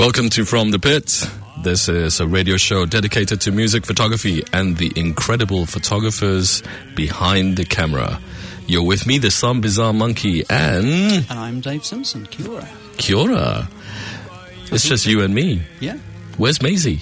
Welcome to From the Pit. This is a radio show dedicated to music photography and the incredible photographers behind the camera. You're with me, the Some Bizarre Monkey, and... And I'm Dave Simpson. Kia ora. Kia ora. It's just you and me. Yeah. Where's Maisie?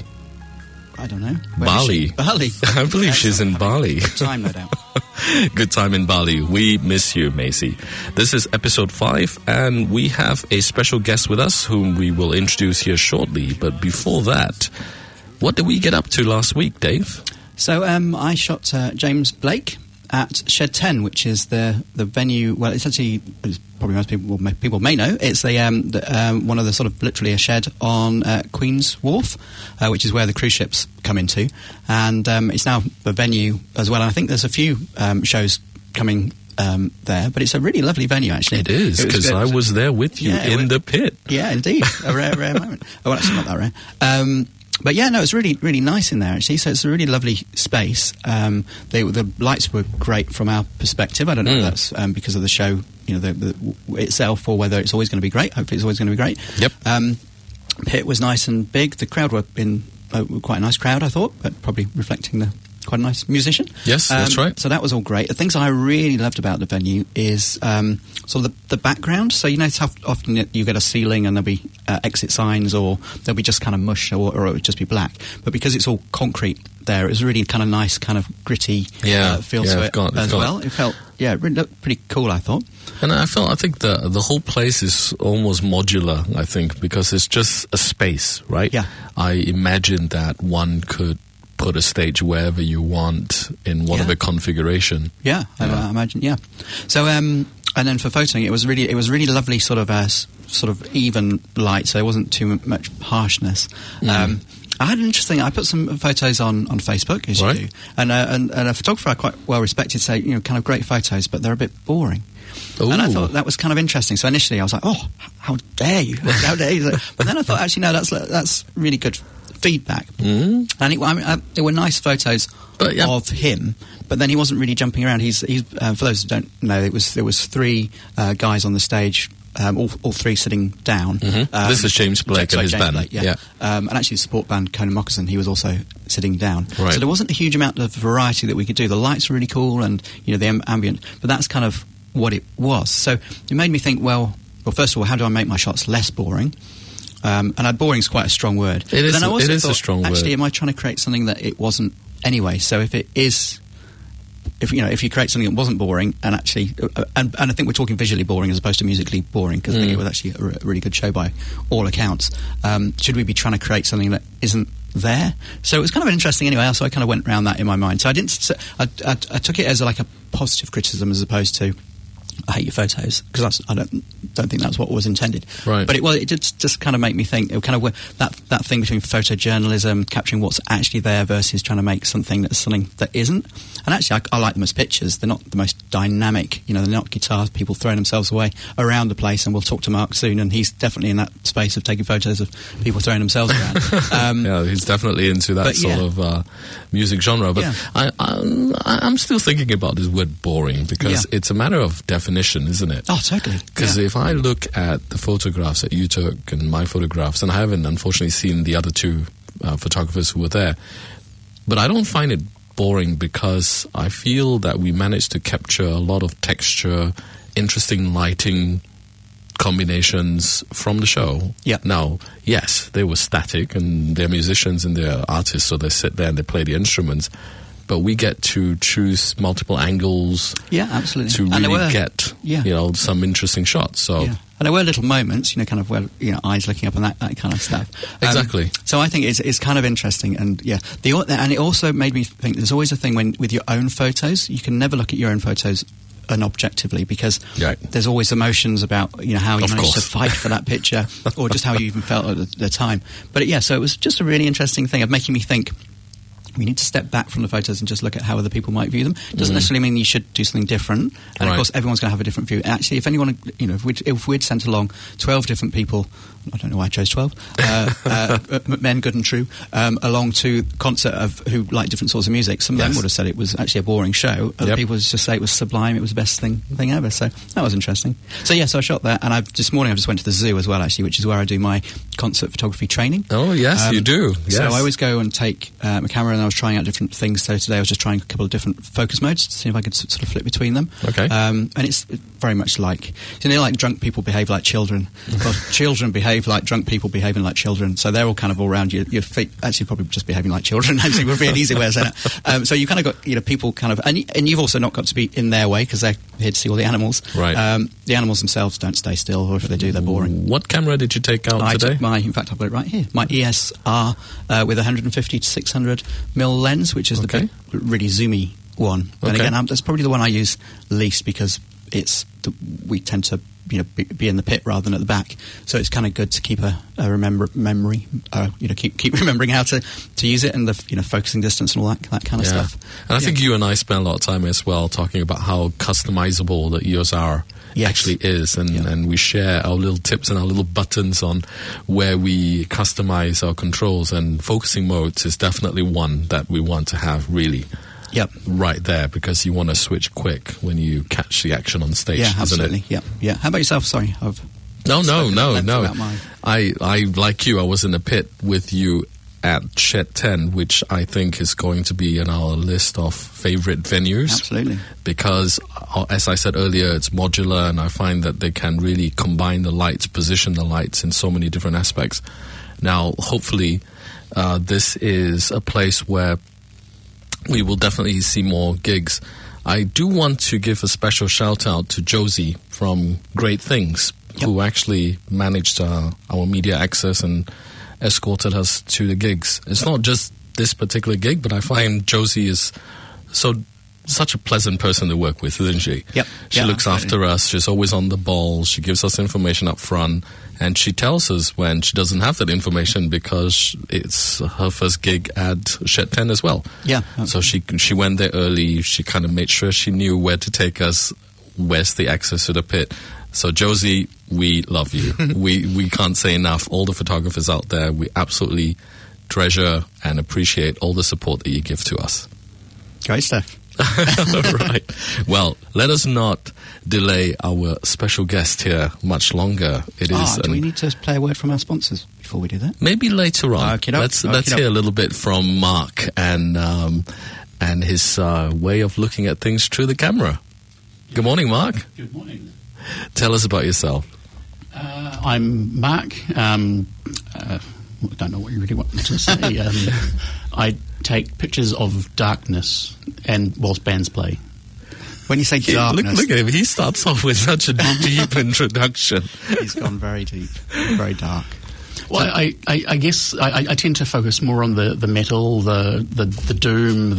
I don't know. Bali. Bali. I believe she's in Bali. Good time, no doubt. Good time in Bali. We miss you, Maisie. This is episode 5, and we have a special guest with us whom we will introduce here shortly. But before that, what did we get up to last week, Dave? So I shot James Blake at Shed 10, which is the venue. Well, it's actually, probably most people may know, it's one of the sort of literally a shed on Queen's Wharf, which is where the cruise ships come into, and it's now a venue as well. And I think there's a few shows coming there, but it's a really lovely venue, actually. It is, because I was there with you in the pit. Yeah, indeed. A rare moment. Oh, well, actually not that rare. But yeah, no, it's really, really nice in there, actually. So it's a really lovely space. The lights were great from our perspective. I don't know if that's because of the show, you know, the itself, or whether it's always going to be great. Hopefully it's always going to be great. Yep. Pit was nice and big. The crowd were quite a nice crowd, I thought, but probably reflecting quite a nice musician. Yes, that's right. So that was all great. The things I really loved about the venue is sort of the background. So you know how often you get a ceiling and there'll be exit signs, or there'll be just kind of mush, or it would just be black. But because it's all concrete there, it was really kind of nice, kind of gritty feel to it as well. It felt, it really looked pretty cool, I thought. And I think the whole place is almost modular, I think, because it's just a space, right? Yeah. I imagine that one could put a stage wherever you want in whatever configuration. Yeah, I imagine. Yeah. So, and then for photoing, it was really lovely, sort of even light, so there wasn't too much harshness. I had an interesting. I put some photos on Facebook, as you do, and a photographer I quite well respected said, you know, kind of great photos, but they're a bit boring. Ooh. And I thought that was kind of interesting. So initially I was like, oh, how dare you? How dare you? But then I thought, actually, no, that's really good feedback. And there were nice photos of him, but then he wasn't really jumping around. He's for those who don't know, there was 3 guys on the stage, all 3 sitting down. This is James Blake and his band. Blake, yeah. And actually the support band Conan Moccasin, he was also sitting down. Right. So there wasn't a huge amount of variety that we could do. The lights were really cool, and you know, the ambient, but that's kind of what it was. So it made me think, well, first of all, how do I make my shots less boring? And boring is quite a strong word. It is a strong word. Actually, am I trying to create something that it wasn't anyway? So if you create something that wasn't boring, and actually, and I think we're talking visually boring as opposed to musically boring, because I think it was actually a really good show by all accounts. Should we be trying to create something that isn't there? So it was kind of interesting anyway. So I kind of went around that in my mind. So I didn't. I took it as like a positive criticism as opposed to, I hate your photos, because I don't think that's what was intended. Right. But it did just kind of make me think. It kind of that thing between photojournalism, capturing what's actually there, versus trying to make something that isn't. And actually, I like them as pictures. They're not the most dynamic. You know, they're not guitars, people throwing themselves away around the place. And we'll talk to Mark soon, and he's definitely in that space of taking photos of people throwing themselves around. Yeah, he's definitely into that sort of music genre. But I'm still thinking about this word boring, because it's a matter of definition, isn't it? Oh, totally. Because if I look at the photographs that you took and my photographs, and I haven't unfortunately seen the other 2 photographers who were there, but I don't find it boring, because I feel that we managed to capture a lot of texture, interesting lighting combinations from the show. Yeah. Now, yes, they were static, and they're musicians and they're artists, so they sit there and they play the instruments. But we get to choose multiple angles. Yeah, absolutely. To really get, some interesting shots. So. Yeah. And there were little moments, kind of where, eyes looking up and that kind of stuff. Exactly. So I think it's kind of interesting, and and it also made me think there's always a thing with your own photos, you can never look at your own photos unobjectively, because there's always emotions about how you managed to fight for that picture, or just how you even felt at the time. But so it was just a really interesting thing of making me think, we need to step back from the photos and just look at how other people might view them. It doesn't necessarily mean you should do something different. And of course, everyone's going to have a different view. Actually, if anyone, if we'd sent along 12 different people, I don't know why I chose 12, men, good and true, along to a concert of who like different sorts of music, some of them would have said it was actually a boring show. Other people would just say it was sublime, it was the best thing ever. So that was interesting. So so I shot that, and this morning I just went to the zoo as well, actually, which is where I do my concert photography training. Oh, yes, you do. Yes. So I always go and take my camera, and I was trying out different things. So today I was just trying a couple of different focus modes to see if I could sort of flip between them. Okay. And it's very much like, like drunk people behave like children. Well, children behave like drunk people behaving like children. So they're all kind of all around you. Your feet actually probably just behaving like children. Actually, would be an easy way of saying it. So you kind of got people kind of, and you've also not got to be in their way because they're here to see all the animals. Right. The animals themselves don't stay still, or if they do, they're boring. What camera did you take out today? In fact, I've got it right here. My ES-R with 150 to 600 mil lens, which is the big, really zoomy one. And again, that's probably the one I use least because we tend to be in the pit rather than at the back, so it's kind of good to keep a memory. Keep remembering how to use it, and the focusing distance and all that kind of stuff. And I think you and I spent a lot of time as well talking about how customizable the EOS R actually is, and we share our little tips and our little buttons on where we customize our controls, and focusing modes is definitely one that we want to have really right there, because you want to switch quick when you catch the action on stage. Yeah, absolutely. Isn't it? How about yourself? Sorry, No. I like you. I was in a pit with you at Shed 10, which I think is going to be in our list of favorite venues. Absolutely. Because, as I said earlier, it's modular, and I find that they can really combine the lights, position the lights in so many different aspects. Now, hopefully, this is a place where we will definitely see more gigs. I do want to give a special shout out to Josie from Great Things, who actually managed our media access and escorted us to the gigs. It's not just this particular gig, but I find Josie is such a pleasant person to work with, isn't she? Yep. She looks after us. She's always on the ball. She gives us information up front, and she tells us when she doesn't have that information, because it's her first gig at Shed 10 as well. Yeah. So she went there early. She kind of made sure she knew where to take us, where's the access to the pit. So Josie, we love you. we can't say enough. All the photographers out there, we absolutely treasure and appreciate all the support that you give to us. Great stuff. Right. Well, let us not delay our special guest here much longer. Do we need to play a word from our sponsors before we do that? Maybe later on. Let's hear a little bit from Mark and his way of looking at things through the camera. Good morning, Mark. Good morning. Tell us about yourself. I'm Mark. I don't know what you really want me to say. I take pictures of darkness and whilst bands play. When you say darkness... Look at him. He starts off with such a deep introduction. He's gone very deep, very dark. Well, I guess I tend to focus more on the metal, the doom,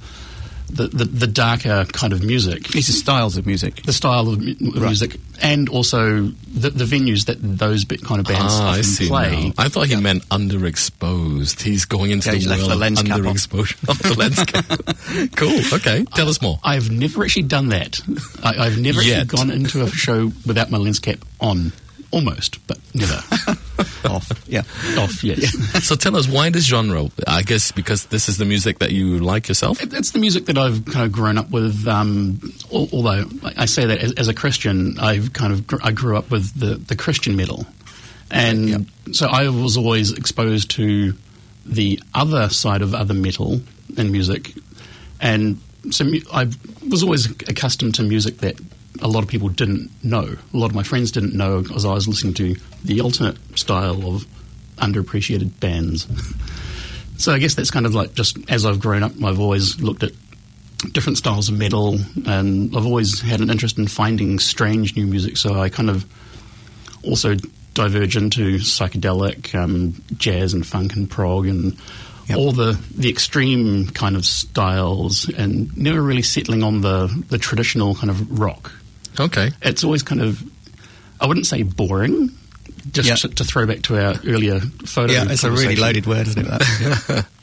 the darker kind of music. These are styles of music. The style of music, and also the venues that those kind of bands often play. Now. I thought he meant underexposed. He's going into the world of underexposure of the lens cap. Cool. Okay. Tell us more. I've never actually done that. I've never actually gone into a show without my lens cap on. Almost, but never. Off, yes. Yeah. So tell us, why this genre? I guess because this is the music that you like yourself? It's the music that I've kind of grown up with, although I say that as a Christian, I grew up with the Christian metal. And so I was always exposed to the other side of other metal and music. And so I was always accustomed to music that a lot of people didn't know. A lot of my friends didn't know, as I was listening to the alternate style of underappreciated bands. So I guess that's kind of like, just as I've grown up, I've always looked at different styles of metal, and I've always had an interest in finding strange new music. So I kind of also diverge into psychedelic, jazz and funk and prog and all the extreme kind of styles, and never really settling on the traditional kind of rock. Okay. It's always kind of, I wouldn't say boring, just to throw back to our earlier photo. Yeah, it's a really loaded word, isn't it? That?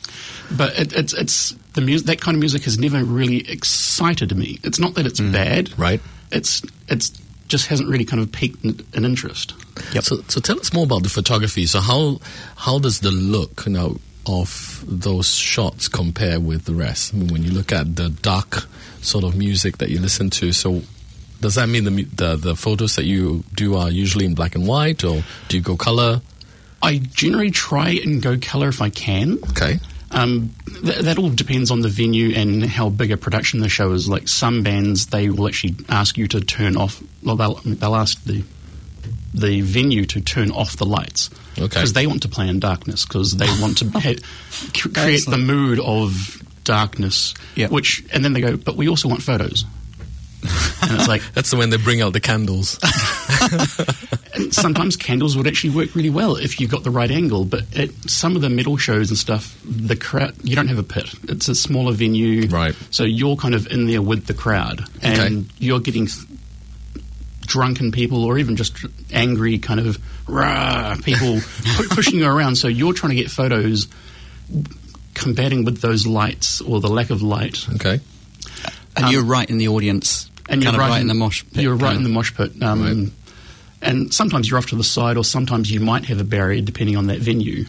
But it's the music. That kind of music has never really excited me. It's not that it's bad. Right. It's just hasn't really kind of piqued an interest. Yep. So tell us more about the photography. So how does the look now of those shots compare with the rest? I mean, when you look at the dark sort of music that you listen to, so does that mean the photos that you do are usually in black and white, or do you go color? I generally try and go color if I can. Okay. That all depends on the venue and how big a production the show is. Like some bands, they will actually ask you to turn off. Well, they'll ask the venue to turn off the lights because they want to play in darkness, because they want to create the mood of darkness. Yep. And then they go, but we also want photos. And it's like that's when they bring out the candles. And sometimes candles would actually work really well if you got the right angle. But at some of the metal shows and stuff, the crowd, you don't have a pit. It's a smaller venue, right? So you're kind of in there with the crowd, and you're getting drunken people, or even just angry kind of people pushing you around. So you're trying to get photos combating with those lights or the lack of light. Okay. And you're right in the audience, and you're right in the mosh pit. You're right in the mosh pit. Right. And sometimes you're off to the side, or sometimes you might have a barrier depending on that venue.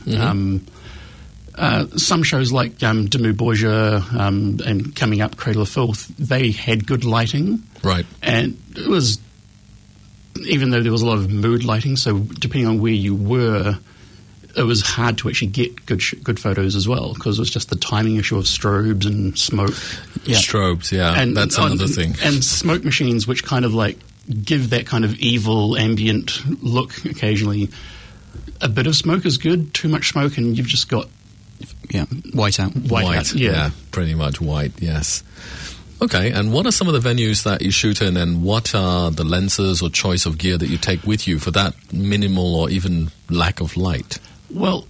Some shows like Dimmu Borgir and coming up Cradle of Filth, they had good lighting. Right. And it was, even though there was a lot of mood lighting, so depending on where you were, it was hard to actually get good photos as well, because it was just the timing issue of strobes and smoke. Yeah. Strobes, yeah, and that's another thing. And smoke machines, which kind of like give that kind of evil ambient look occasionally. A bit of smoke is good, too much smoke and you've just got... white out. White out, yeah. Pretty much white, yes. Okay, and what are some of the venues that you shoot in, and what are the lenses or choice of gear that you take with you for that minimal or even lack of light? Well,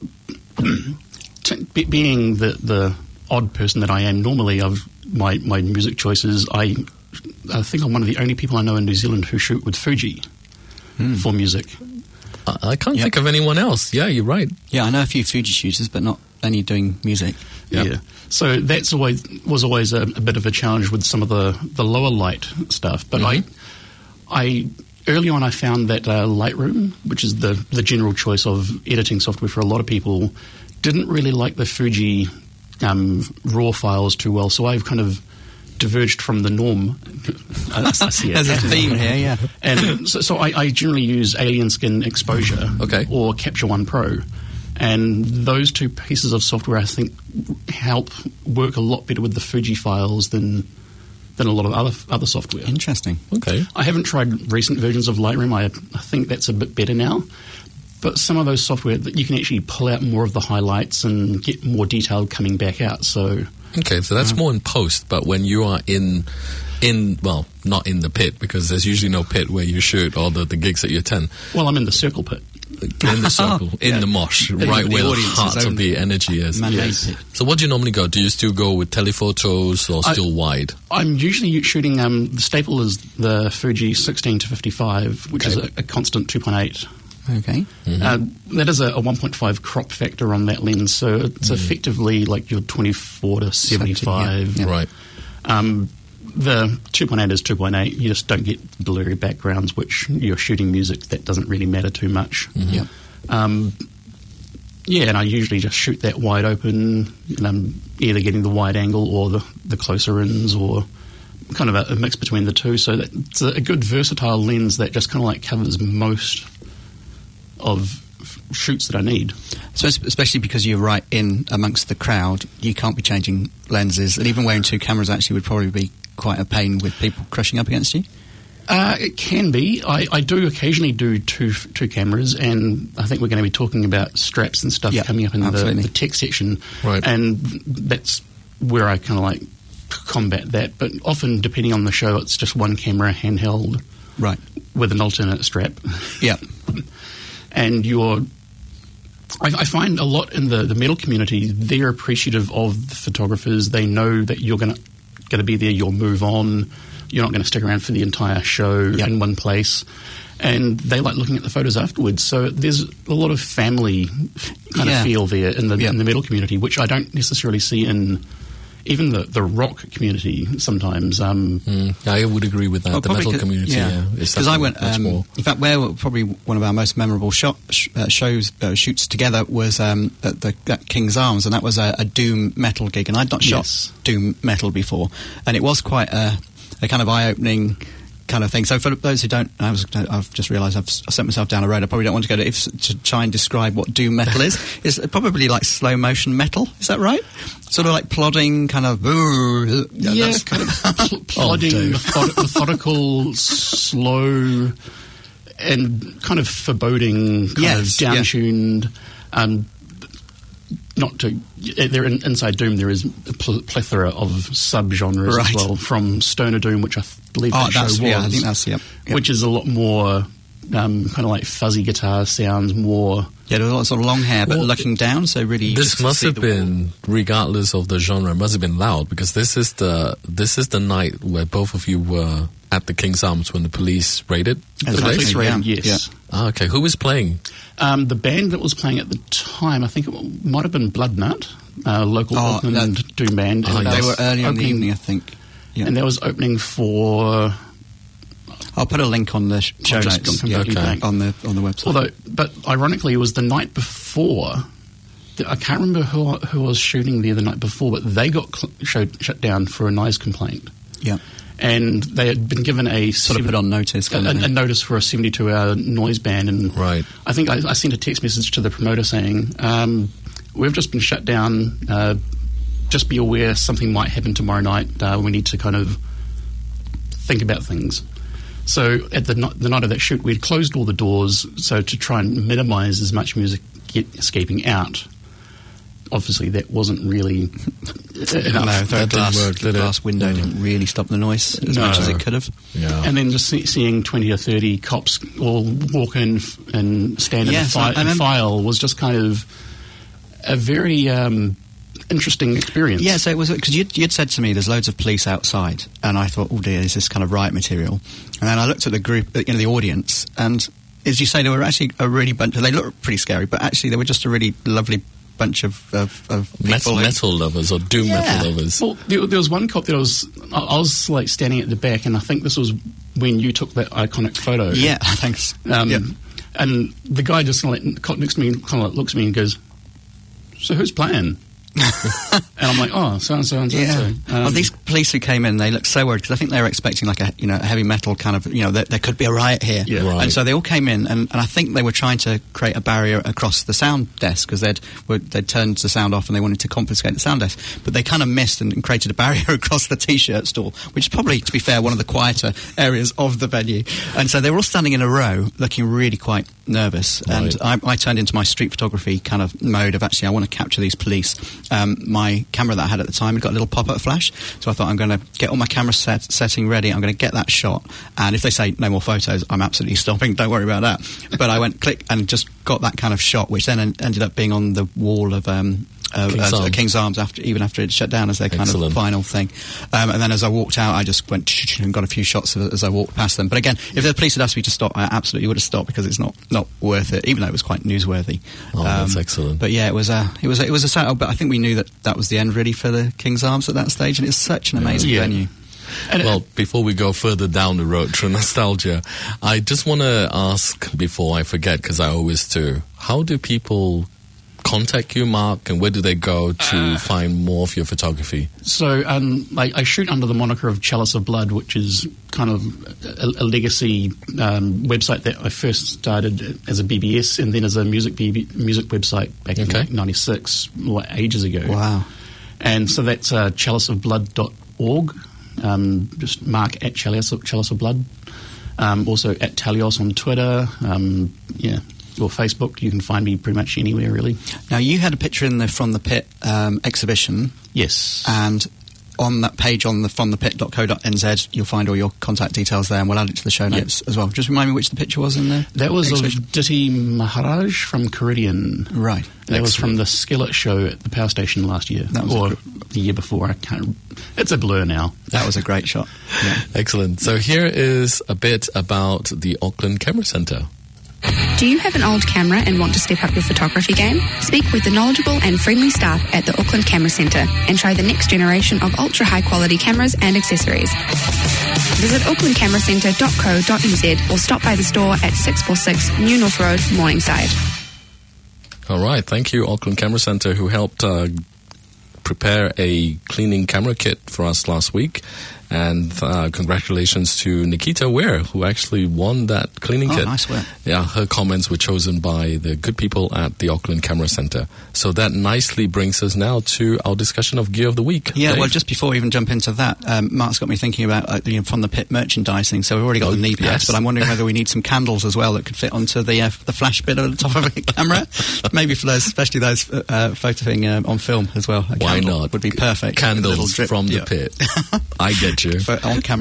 being the odd person that I am, normally my music choices, I think I'm one of the only people I know in New Zealand who shoot with Fuji for music. I can't think of anyone else. Yeah, you're right. Yeah, I know a few Fuji shooters, but not any doing music. Yep. Yeah. So that's was always a bit of a challenge with some of the lower light stuff. But I early on I found that Lightroom, which is the general choice of editing software for a lot of people, didn't really like the Fuji RAW files too well. So I've kind of diverged from the norm. I see it. There's a theme here, yeah. And so I generally use Alien Skin Exposure or Capture One Pro. And those two pieces of software, I think, help work a lot better with the Fuji files than a lot of other software. Interesting. Okay. I haven't tried recent versions of Lightroom. I think that's a bit better now. But some of those software, that you can actually pull out more of the highlights and get more detail coming back out. So that's more in post. But when you are in well, not in the pit, because there's usually no pit where you shoot, or the gigs that you attend. Well, I'm in the circle pit. In the circle, in the mosh, right where the heart of the energy is. Yes. So what do you normally go? Do you still go with telephotos or still wide? I'm usually shooting, the staple is the Fuji 16 to 55, which is a constant 2.8. Okay. That is a 1.5 crop factor on that lens, so it's effectively like your 24 to 75. Right. The 2.8 is 2.8. You just don't get blurry backgrounds, which you're shooting music that doesn't really matter too much. And I usually just shoot that wide open, and I'm either getting the wide angle or the closer ins, or kind of a mix between the two. So it's a good versatile lens that just kind of like covers most of shoots that I need. So especially because you're right in amongst the crowd, you can't be changing lenses, and even wearing two cameras actually would probably be quite a pain with people crushing up against you. It can be. I do occasionally do two cameras, and I think we're going to be talking about straps and stuff coming up in the tech section. Right. And that's where I kind of like combat that. But often, depending on the show, it's just one camera handheld, right, with an alternate strap. Yeah. And I find a lot in the metal community, they're appreciative of the photographers. They know that you're going to be there, you'll move on. You're not going to stick around for the entire show in one place. And they like looking at the photos afterwards. So there's a lot of family kind of feel there in the metal community, which I don't necessarily see in even the rock community sometimes. I would agree with that. Well, the metal community, because I went. In fact, probably one of our most memorable shoots together was at King's Arms, and that was a doom metal gig, and I'd not shot doom metal before, and it was quite a kind of eye-opening kind of thing. So for those who don't, I've just realised I've sent myself down a road. I probably don't want to go to try and describe what doom metal is. It's probably like slow motion metal. Is that right? Sort of like plodding, kind of. That's kind of plodding, methodical, slow, and kind of foreboding, kind of down-tuned. Inside Doom, there is a plethora of subgenres as well, from Stoner Doom, which I believe that show was. I think that's which is a lot more kind of like fuzzy guitar sounds, more. Yeah, there was a lot of sort of long hair, but looking down, so really. This must have been, regardless of the genre, must have been loud, because this is the night where both of you were at the King's Arms when the police raided. The police raided, yes. Yeah. Ah, okay. Who was playing? The band that was playing at the time, I think it might have been Bloodnut, local Auckland doom band. And they were early in the evening, I think. Yeah. And that was opening for. I'll put a link on the show notes on the website. But ironically, it was the night before. I can't remember who was shooting there the night before, but they got shut down for a noise complaint. Yeah. And they had been given a put on notice, a notice for a 72-hour noise ban. And I think I sent a text message to the promoter saying, "We've just been shut down. Just be aware something might happen tomorrow night. We need to kind of think about things." So at the night of that shoot, we had closed all the doors, so to try and minimise as much music escaping out. Obviously, that wasn't really enough. The glass window didn't really stop the noise as much as it could have. Yeah. And then just seeing 20 or 30 cops all walk in and stand in file was just kind of a very interesting experience. Yeah, so it was, because you'd said to me there's loads of police outside, and I thought, oh dear, is this kind of riot material? And then I looked at the group, the audience, and as you say, they were actually a really bunch. They looked pretty scary, but actually they were just a really lovely bunch of metal lovers or doom metal lovers. Well, there was one cop that I was like standing at the back, and I think this was when you took that iconic photo. Yeah, thanks. And the guy just the cop next to me kind of looks at me and goes, "So who's playing?" And I'm like, "Oh, so and so and so." Yeah. Well, these police who came in, they looked so worried, because I think they were expecting like a heavy metal kind of, there could be a riot here. Yeah. Right. And so they all came in, and I think they were trying to create a barrier across the sound desk, because they'd turned the sound off and they wanted to confiscate the sound desk, but they kind of missed and created a barrier across the T-shirt stall, which is probably, to be fair, one of the quieter areas of the venue. And so they were all standing in a row, looking really quite nervous. Right. And I turned into my street photography kind of mode of, actually, I want to capture these police. My camera that I had at the time had got a little pop-up flash, so I thought, I'm going to get all my camera setting ready, I'm going to get that shot, and if they say no more photos, I'm absolutely stopping, don't worry about that. But I went click and just got that kind of shot, which then ended up being on the wall of King's Arms even after it shut down as their kind of final thing. And then as I walked out, I just went and got a few shots as I walked past them. But again, if the police had asked me to stop, I absolutely would have stopped, because it's not worth it, even though it was quite newsworthy. Oh, that's excellent. But yeah, it was a sad, but I think we knew that was the end really for the King's Arms at that stage, and it's such an amazing venue. Well, before we go further down the road through nostalgia, I just want to ask, before I forget, because I always do, how do people contact you, Mark, and where do they go to find more of your photography? So I shoot under the moniker of Chalice of Blood, which is kind of a legacy website that I first started as a BBS and then as a music website back in like 96, ages ago. Wow. And so that's chaliceofblood.org. Just Mark at Chalice of Blood. Also at Talios on Twitter. Or Facebook. You can find me pretty much anywhere, really. Now, you had a picture in the From the Pit exhibition. Yes. And on that page on the fromthepit.co.nz, you'll find all your contact details there, and we'll add it to the show notes as well. Just remind me which the picture was in there. That was of Ditty Maharaj from Caridian. Right. That was from the Skillet show at the Power Station last year, or the year before. I can't. It's a blur now. That was a great shot. Yeah. Excellent. So here is a bit about the Auckland Camera Centre. Do you have an old camera and want to step up your photography game? Speak with the knowledgeable and friendly staff at the Auckland Camera Centre and try the next generation of ultra high quality cameras and accessories. Visit aucklandcameracentre.co.nz or stop by the store at 646 New North Road, Morningside. All right, thank you, Auckland Camera Centre, who helped prepare a cleaning camera kit for us last week. And congratulations to Nikita Ware, who actually won that cleaning kit. Nice work. Yeah, her comments were chosen by the good people at the Auckland Camera Centre. So that nicely brings us now to our discussion of Gear of the Week. Yeah, Dave? well, just before we even jump into that, Mark's got me thinking about From the Pit merchandising. So we've already got the knee pads, yes. but I'm wondering whether we need some candles as well that could fit onto the flash bit at the top of a camera. Maybe for those, especially those photoing on film as well. Why not? Would be perfect. Candles from the pit. I get you. On camera.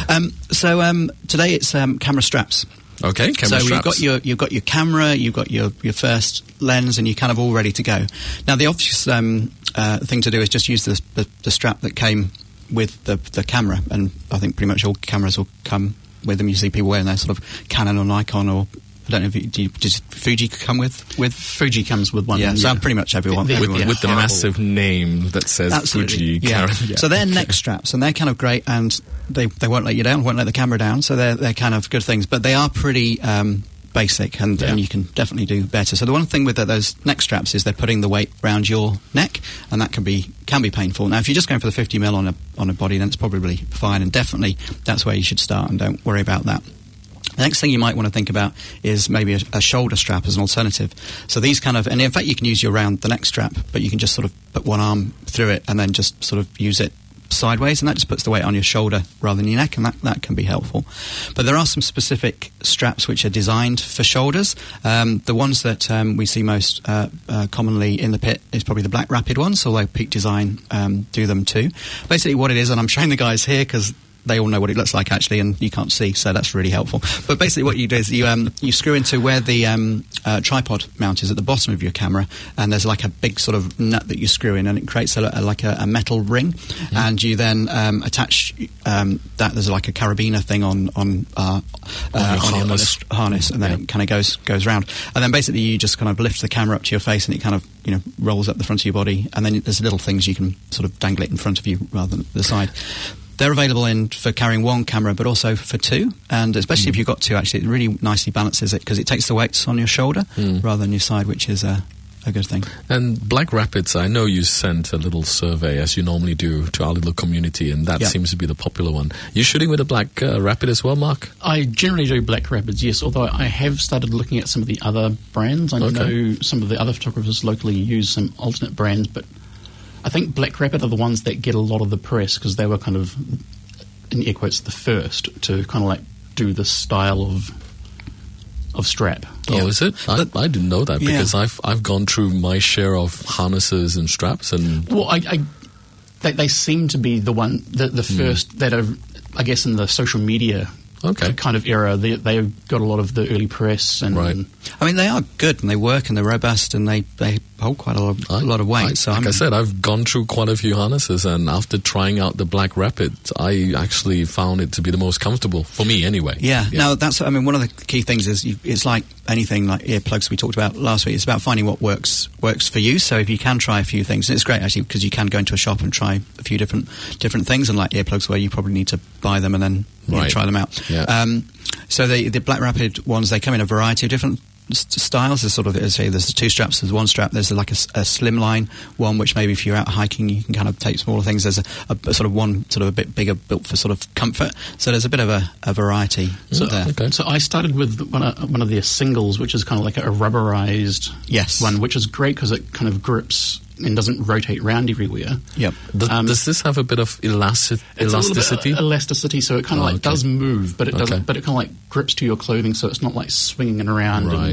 So today it's camera straps. Okay, camera straps. So you've got your camera, you've got your first lens, and you're kind of all ready to go. Now the obvious thing to do is just use the strap that came with the camera, and I think pretty much all cameras will come with them. You see people wearing their sort of Canon or Nikon, or I don't know if does Fuji come with? Fuji comes with one. Yeah, so pretty much everyone. With the massive name that says Absolutely. Fuji. Yeah. So they're neck straps, and they're kind of great, and they won't let you down, won't let the camera down, so they're kind of good things. But they are pretty basic, and you can definitely do better. So the one thing with those neck straps is they're putting the weight around your neck, and that can be painful. Now, if you're just going for the 50mm on a body, then it's probably fine, and definitely that's where you should start, and don't worry about that. The next thing you might want to think about is maybe a shoulder strap as an alternative. So these kind of, and in fact you can use your round the neck strap, but you can just sort of put one arm through it and then just sort of use it sideways, and that just puts the weight on your shoulder rather than your neck, and that can be helpful. But there are some specific straps which are designed for shoulders. The ones that we see most commonly in the pit is probably the Black Rapid ones, although Peak Design do them too. Basically what it is, and I'm showing the guys here because they all know what it looks like actually, and you can't see, so that's really helpful. But basically what you do is you screw into where the tripod mount is at the bottom of your camera, and there's like a big sort of nut that you screw in, and it creates a metal ring, and you then attach that. There's like a carabiner thing on your harness, and then it kind of goes round, and then basically you just kind of lift the camera up to your face, and it kind of rolls up the front of your body, and then there's little things you can sort of dangle it in front of you rather than the side. They're available for carrying one camera, but also for two, and especially if you've got two, actually, it really nicely balances it because it takes the weights on your shoulder rather than your side, which is a good thing. And Black Rapids, I know you sent a little survey, as you normally do, to our little community, and that seems to be the popular one. You shooting with a Black Rapid as well, Mark? I generally do Black Rapids, yes, although I have started looking at some of the other brands. I know some of the other photographers locally use some alternate brands, but I think Black Rapid are the ones that get a lot of the press because they were kind of, in air quotes, the first to kind of like do this style of strap. Oh, is it? I didn't know that because I've gone through my share of harnesses and straps, and they seem to be the first that are, I guess, in the social media kind of era. They got a lot of the early press, and I mean they are good and they work and they're robust and they hold quite a lot of weight. I said, I've gone through quite a few harnesses, and after trying out the Black Rapid, I actually found it to be the most comfortable for me anyway. Yeah. Now that's, I mean, one of the key things is it's like anything, like earplugs we talked about last week. It's about finding what works for you. So if you can try a few things, and it's great actually because you can go into a shop and try a few different things, and like earplugs where you probably need to buy them and then try them out. Yeah. So the Black Rapid ones, they come in a variety of different styles. There's sort of, there's the two straps, there's one strap, there's like a slimline one, which maybe if you're out hiking you can kind of take smaller things. There's a sort of one sort of a bit bigger, built for sort of comfort. So there's a bit of a variety there. Okay. So I started with one of their singles, which is kind of like a rubberized one, which is great because it kind of grips and doesn't rotate round everywhere. Yep. Does this have a bit of elasticity? Elasticity, so it kind of does move, but it doesn't. But it kind of like grips to your clothing, so it's not like swinging it around. Right.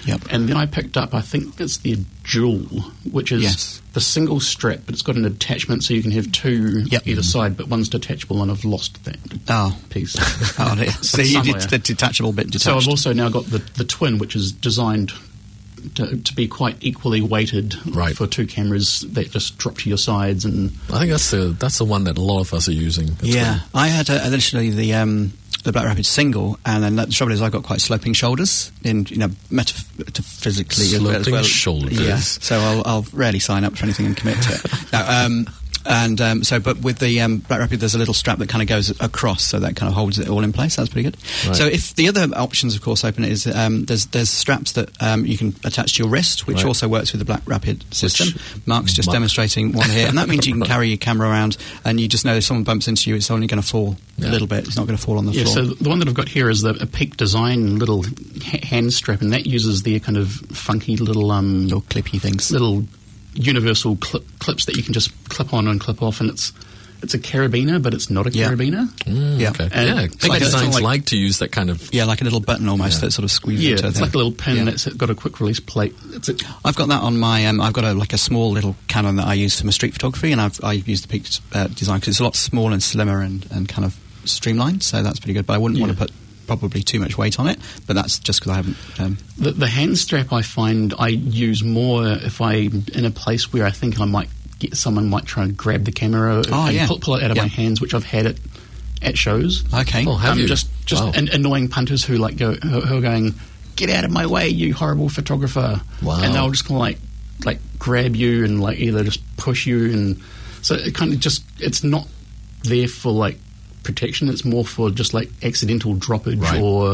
Yep. And then I picked up, I think it's the Dual, which is the single strap, but it's got an attachment so you can have two either side, but one's detachable, and I've lost that piece. So you did the detachable bit detached. So I've also now got the Twin, which is designed to be quite equally weighted for two cameras that just drop to your sides. And I think that's the one that a lot of us are using. I had initially the Black Rapid single, and then the trouble is I got quite sloping shoulders metaphysically sloping as well. shoulders. Yeah, so I'll rarely sign up for anything and commit to it. But with the Black Rapid, there's a little strap that kind of goes across, so that kind of holds it all in place. That's pretty good. Right. So if the other options, of course, open is there's straps that you can attach to your wrist, which also works with the Black Rapid system. Mark's just demonstrating one here, and that means you can carry your camera around, and you just know if someone bumps into you, it's only going to fall a little bit. It's not going to fall on the floor. So the one that I've got here is a Peak Design little hand strap, and that uses the kind of funky little clippy things, little universal clips that you can just clip on and clip off, and it's a carabiner, but it's not a carabiner. Okay. Peak Designs like to use that kind of like a little button almost that sort of squeezes into it's like a little pin that's got a quick release plate. I've got that on my I've got a small little Canon that I use for my street photography, and I use the Peak Design because it's a lot smaller and slimmer and kind of streamlined, so that's pretty good. But I wouldn't want to put probably too much weight on it, but that's just because I haven't... The hand strap I find I use more if I'm in a place where I think someone might try and grab the camera and pull it out of my hands, which I've had it at shows. Okay. Oh, have you? Just annoying punters who are going, "Get out of my way, you horrible photographer!" Wow. And they'll just kind of like grab you and either just push you, and so it kind of it's not there for protection. It's more for just accidental droppage or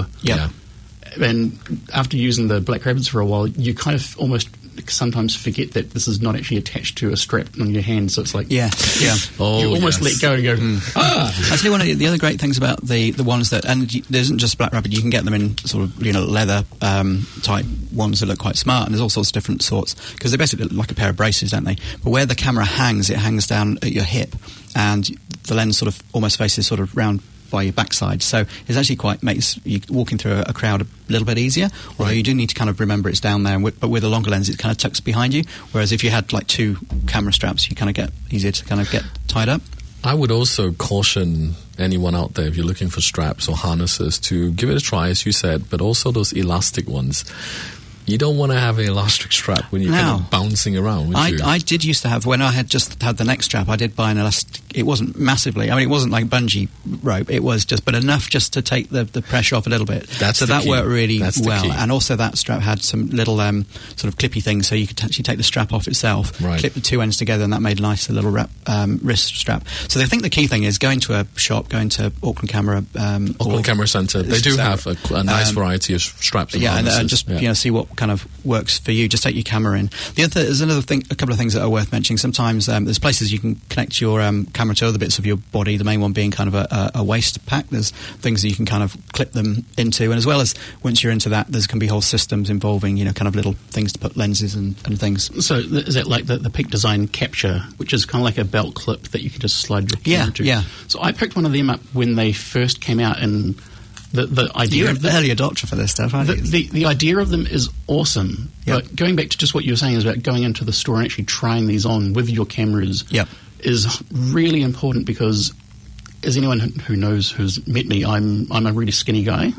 And after using the Black Rapids for a while, you kind of almost sometimes forget that this is not actually attached to a strap on your hand. So it's you almost let go and go. I tell you, one of the other great things about the ones that, and there isn't just Black Rapid, you can get them in sort of leather type ones that look quite smart, and there's all sorts of different sorts because they basically look like a pair of braces, don't they? But where the camera hangs, it hangs down at your hip, and the lens sort of almost faces sort of round by your backside, so it actually makes you walking through a crowd a little bit easier, although you do need to kind of remember it's down there, but with a longer lens it kind of tucks behind you, whereas if you had two camera straps, you kind of get easier to kind of get tied up. I would also caution anyone out there, if you're looking for straps or harnesses, to give it a try, as you said, but also those elastic ones. You don't want to have an elastic strap when you're kind of bouncing around, would you? I did used to have, when I had just had the neck strap, I did buy an elastic. It wasn't massively, it wasn't like bungee rope, it was but enough just to take the pressure off a little bit. That worked really well. And also that strap had some little sort of clippy things, so you could actually take the strap off itself, clip the two ends together, and that made a nice little wrist strap. So I think the key thing is going to a shop, going to Auckland Camera. Auckland Camera Centre. They do have a nice variety of straps and harnesses. And just see what kind of works for you. Just take your camera in. There's a couple of things that are worth mentioning. Sometimes there's places you can connect your camera to other bits of your body, the main one being kind of a waist pack. There's things that you can kind of clip them into, and as well as once you're into that, can be whole systems involving kind of little things to put lenses and things. So is that like the Peak Design Capture, which is kind of like a belt clip that you can just slide your camera to? Yeah. So I picked one of them up when they first came out, and the idea you're an early adopter for this stuff, aren't you? The idea of them is awesome. Yep. But going back to just what you were saying is about going into the store and actually trying these on with your cameras is really important, because as anyone who knows, who's met me, I'm a really skinny guy.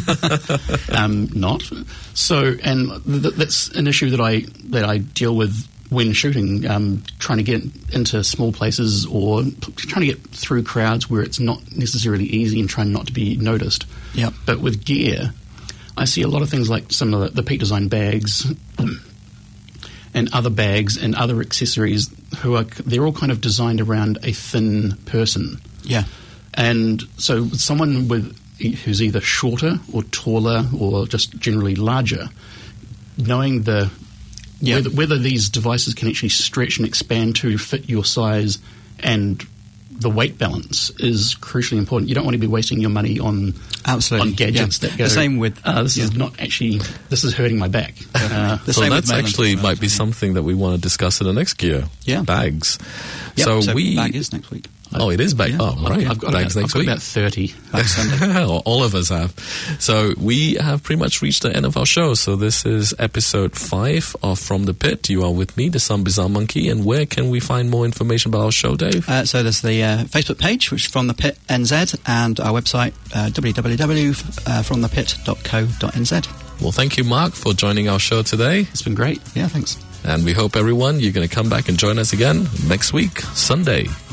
Not. So, and that's an issue that I deal with when shooting, trying to get into small places or trying to get through crowds where it's not necessarily easy and trying not to be noticed. Yep. But with gear, I see a lot of things like some of the Peak Design bags and other bags and other accessories they're all kind of designed around a thin person. Yeah. And so someone who's either shorter or taller or just generally larger, knowing whether these devices can actually stretch and expand to fit your size and the weight balance is crucially important. You don't want to be wasting your money on gadgets that go... The same with... this is not actually... This is hurting my back. So that's actually might be something that we want to discuss in the next gear. Yeah. Bags. Yep, so bag is next week. Oh, it is back. Oh, right. I've got Bags next week. about 30 back Sunday. All of us have. So we have pretty much reached the end of our show. So this is episode 5 of From the Pit. You are with me, the Some Bizarre Monkey. And where can we find more information about our show, Dave? So there's the Facebook page, which is From the Pit NZ, and our website, www.fromthepit.co.nz. Well, thank you, Mark, for joining our show today. It's been great. Yeah, thanks. And we hope, everyone, you're going to come back and join us again next week, Sunday.